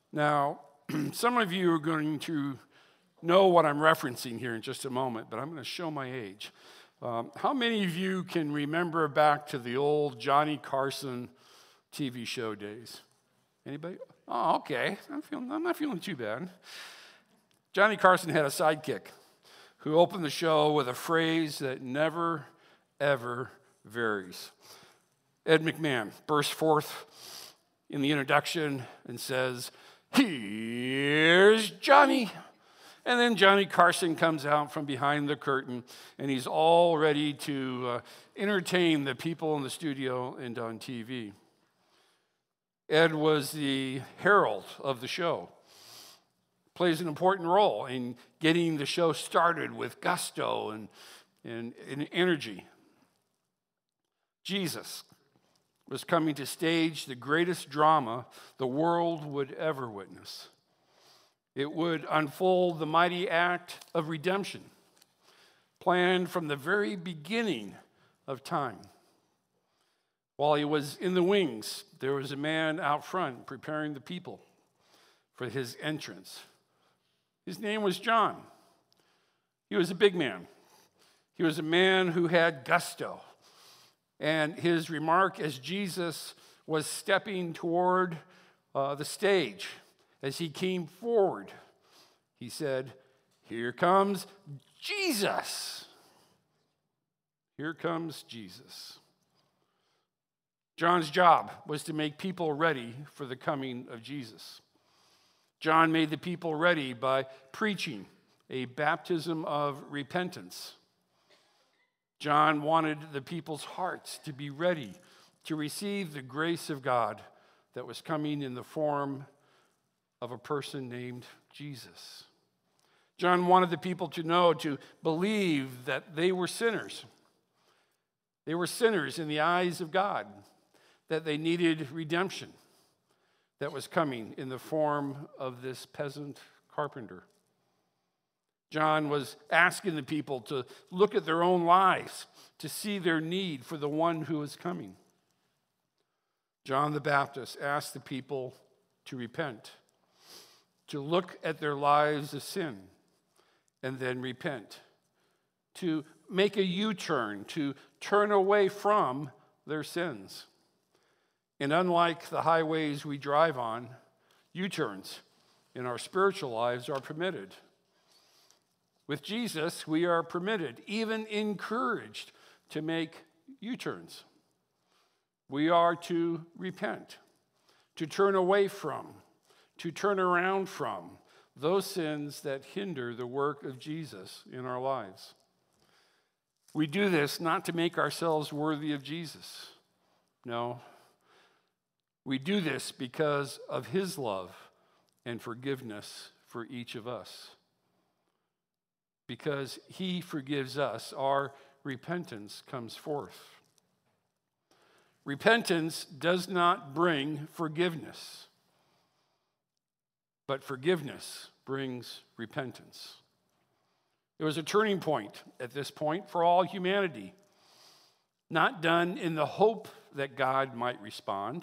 Now, some of you are going to know what I'm referencing here in just a moment, but I'm going to show my age. How many of you can remember back to the old Johnny Carson TV show days? Anybody? Oh, okay. I'm not feeling too bad. Johnny Carson had a sidekick who opened the show with a phrase that never, ever varies. Ed McMahon bursts forth in the introduction and says, "Here's Johnny." And then Johnny Carson comes out from behind the curtain, and he's all ready to entertain the people in the studio and on TV. Ed was the herald of the show, plays an important role in getting the show started with gusto and energy. Jesus was coming to stage the greatest drama the world would ever witness. It would unfold the mighty act of redemption, planned from the very beginning of time. While he was in the wings, there was a man out front preparing the people for his entrance. His name was John. He was a big man. He was a man who had gusto. And his remark as Jesus was stepping toward the stage, as he came forward, he said, "Here comes Jesus." Here comes Jesus. John's job was to make people ready for the coming of Jesus. John made the people ready by preaching a baptism of repentance. John wanted the people's hearts to be ready to receive the grace of God that was coming in the form of a person named Jesus. John wanted the people to know, to believe that they were sinners. They were sinners in the eyes of God, that they needed redemption that was coming in the form of this peasant carpenter. John was asking the people to look at their own lives, to see their need for the one who is coming. John the Baptist asked the people to repent, to look at their lives of sin and then repent, to make a U-turn, to turn away from their sins. And unlike the highways we drive on, U-turns in our spiritual lives are permitted. With Jesus, we are permitted, even encouraged, to make U-turns. We are to repent, to turn away from, to turn around from those sins that hinder the work of Jesus in our lives. We do this not to make ourselves worthy of Jesus. No. We do this because of his love and forgiveness for each of us. Because he forgives us, our repentance comes forth. Repentance does not bring forgiveness, but forgiveness brings repentance. There was a turning point at this point for all humanity, not done in the hope that God might respond,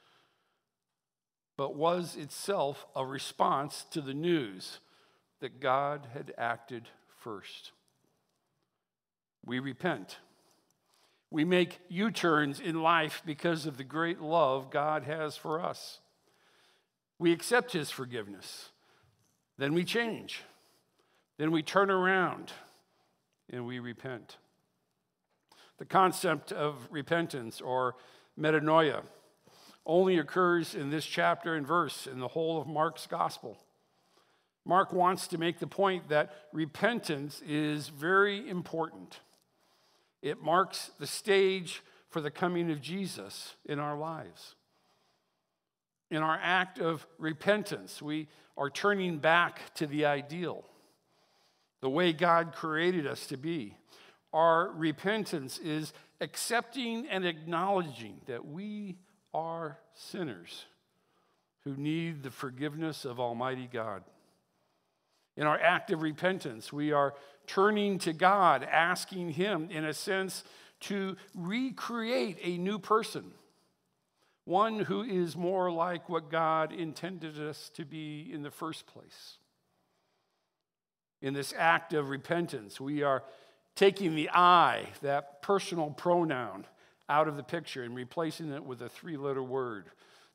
but was itself a response to the news that God had acted first. We repent. We make U-turns in life because of the great love God has for us. We accept his forgiveness. Then we change. Then we turn around and we repent. The concept of repentance, or metanoia, only occurs in this chapter and verse in the whole of Mark's gospel. Mark wants to make the point that repentance is very important. It marks the stage for the coming of Jesus in our lives. In our act of repentance, we are turning back to the ideal, the way God created us to be. Our repentance is accepting and acknowledging that we are sinners who need the forgiveness of Almighty God. In our act of repentance, we are turning to God, asking him, in a sense, to recreate a new person, one who is more like what God intended us to be in the first place. In this act of repentance, we are taking the I, that personal pronoun, out of the picture and replacing it with a three-letter word,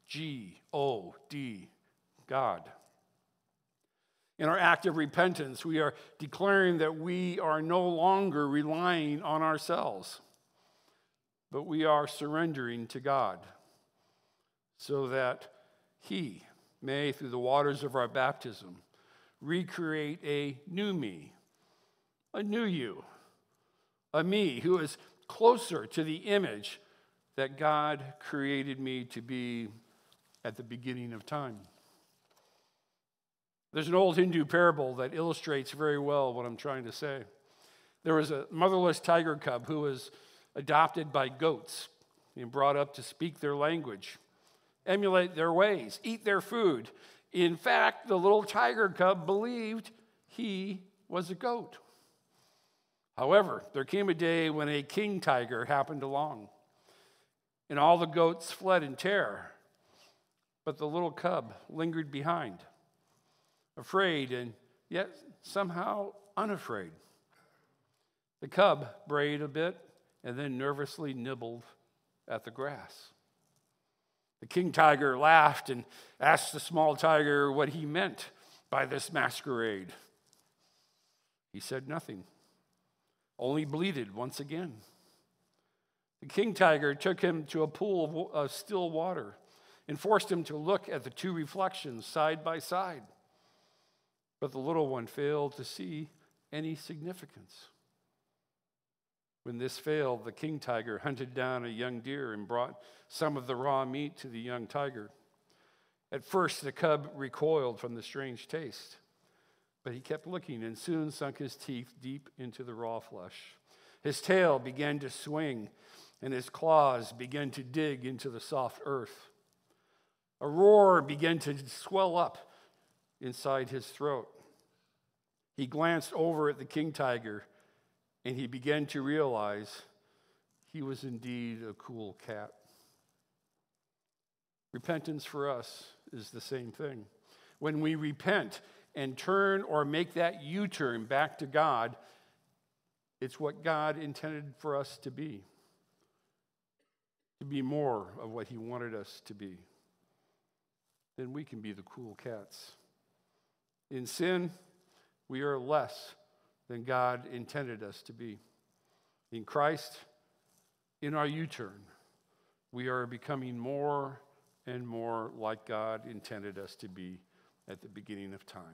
G-O-D, God. In our act of repentance, we are declaring that we are no longer relying on ourselves, but we are surrendering to God so that He may, through the waters of our baptism, recreate a new me, a new you, a me who is closer to the image that God created me to be at the beginning of time. There's an old Hindu parable that illustrates very well what I'm trying to say. There was a motherless tiger cub who was adopted by goats and brought up to speak their language, emulate their ways, eat their food. In fact, the little tiger cub believed he was a goat. However, there came a day when a king tiger happened along, and all the goats fled in terror, but the little cub lingered behind, afraid and yet somehow unafraid. The cub brayed a bit and then nervously nibbled at the grass. The king tiger laughed and asked the small tiger what he meant by this masquerade. He said nothing, only bleated once again. The king tiger took him to a pool of still water and forced him to look at the two reflections side by side. But the little one failed to see any significance. When this failed, the king tiger hunted down a young deer and brought some of the raw meat to the young tiger. At first, the cub recoiled from the strange taste, but he kept looking and soon sunk his teeth deep into the raw flesh. His tail began to swing, and his claws began to dig into the soft earth. A roar began to swell up inside his throat. He glanced over at the king tiger, and he began to realize he was indeed a cool cat. Repentance for us is the same thing. When we repent and turn or make that U-turn back to God, it's what God intended for us to be more of what He wanted us to be. Then we can be the cool cats. In sin, we are less than God intended us to be. In Christ, in our U-turn, we are becoming more and more like God intended us to be at the beginning of time.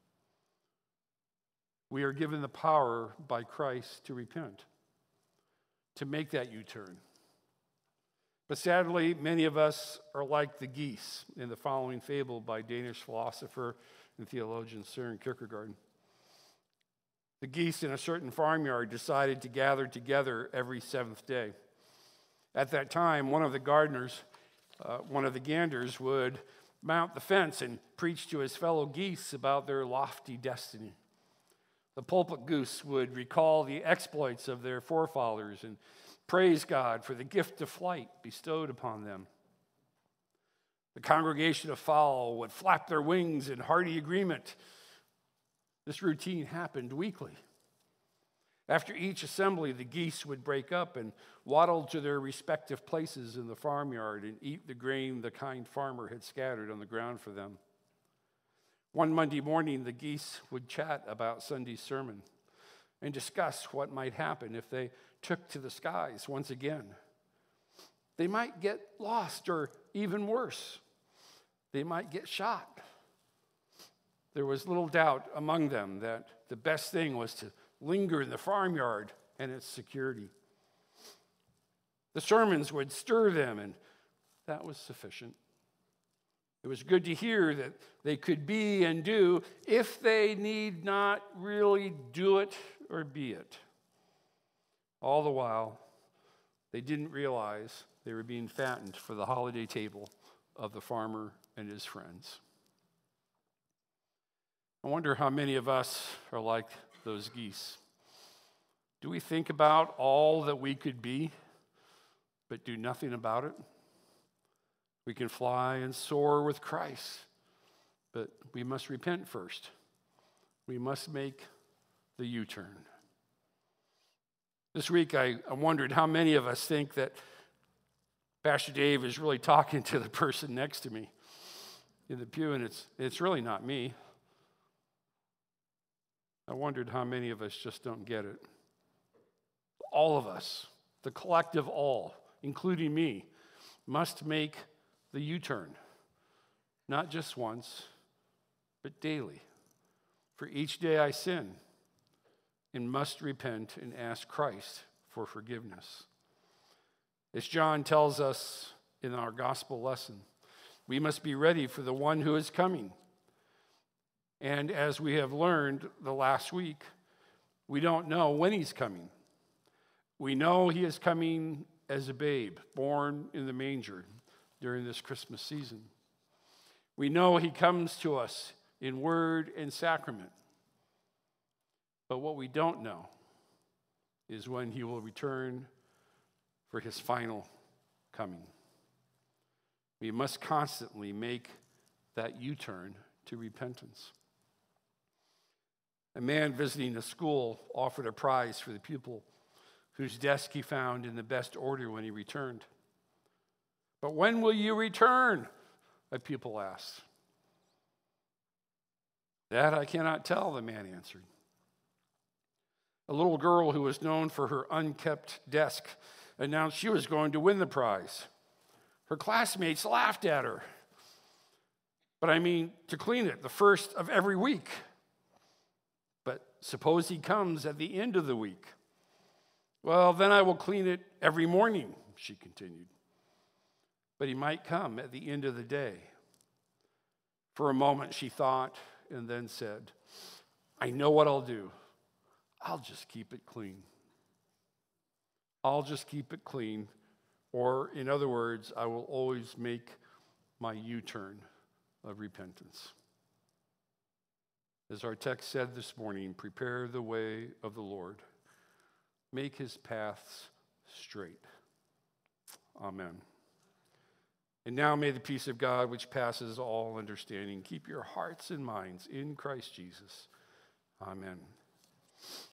We are given the power by Christ to repent, to make that U-turn. But sadly, many of us are like the geese in the following fable by Danish philosopher and theologian Søren Kierkegaard. The geese in a certain farmyard decided to gather together every seventh day. At that time, one of the ganders would mount the fence and preach to his fellow geese about their lofty destiny. The pulpit goose would recall the exploits of their forefathers and praise God for the gift of flight bestowed upon them. The congregation of fowl would flap their wings in hearty agreement. This routine happened weekly. After each assembly, the geese would break up and waddle to their respective places in the farmyard and eat the grain the kind farmer had scattered on the ground for them. One Monday morning, the geese would chat about Sunday's sermon and discuss what might happen if they took to the skies once again. They might get lost, or even worse, they might get shot. There was little doubt among them that the best thing was to linger in the farmyard and its security. The sermons would stir them, and that was sufficient. It was good to hear that they could be and do if they need not really do it or be it. All the while, they didn't realize they were being fattened for the holiday table of the farmer and his friends. I wonder how many of us are like those geese. Do we think about all that we could be, but do nothing about it? We can fly and soar with Christ, but we must repent first. We must make the U-turn. This week, I wondered how many of us think that Pastor Dave is really talking to the person next to me in the pew, and it's really not me. I wondered how many of us just don't get it. All of us, the collective all, including me, must make the U-turn, not just once, but daily. For each day I sin and must repent and ask Christ for forgiveness. As John tells us in our gospel lesson, we must be ready for the one who is coming. And as we have learned the last week, we don't know when he's coming. We know he is coming as a babe, born in the manger during this Christmas season. We know he comes to us in word and sacrament. But what we don't know is when he will return for his final coming. We must constantly make that U-turn to repentance. A man visiting a school offered a prize for the pupil whose desk he found in the best order when he returned. "But when will you return?" a pupil asked. "That I cannot tell," the man answered. A little girl who was known for her unkept desk announced she was going to win the prize. Her classmates laughed at her. "But I mean to clean it the first of every week." "But suppose he comes at the end of the week?" "Well, then I will clean it every morning," she continued. "But he might come at the end of the day." For a moment she thought and then said, "I know what I'll do. I'll just keep it clean. I'll just keep it clean." Or, in other words, I will always make my U-turn of repentance. As our text said this morning, prepare the way of the Lord. Make his paths straight. Amen. And now may the peace of God, which passes all understanding, keep your hearts and minds in Christ Jesus. Amen.